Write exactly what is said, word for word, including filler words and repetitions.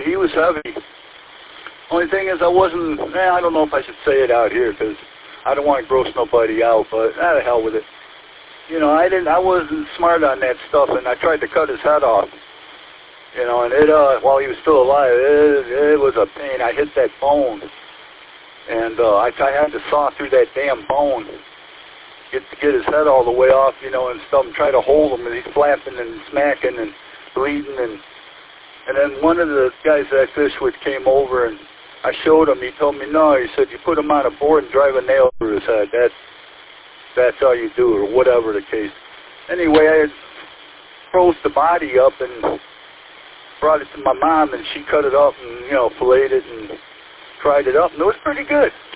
he was heavy. Only thing is I wasn't, eh, I don't know if I should say it out here because I don't want to gross nobody out, but ah, the hell with it. You know, I didn't, I wasn't smart on that stuff, and I tried to cut his head off. You know, and it, uh, while he was still alive, it, it was a pain. I hit that bone, and uh, I, I had to saw through that damn bone, get to get his head all the way off, you know, and stuff, and try to hold him, and he's flapping and smacking and bleeding, and and then one of the guys that I fished with came over, and I showed him. He told me, no, he said, you put him on a board and drive a nail through his head. That's, that's how you do it, or whatever the case. Anyway, I froze the body up and brought it to my mom, and she cut it up and, you know, filleted it and fried it up, and it was pretty good.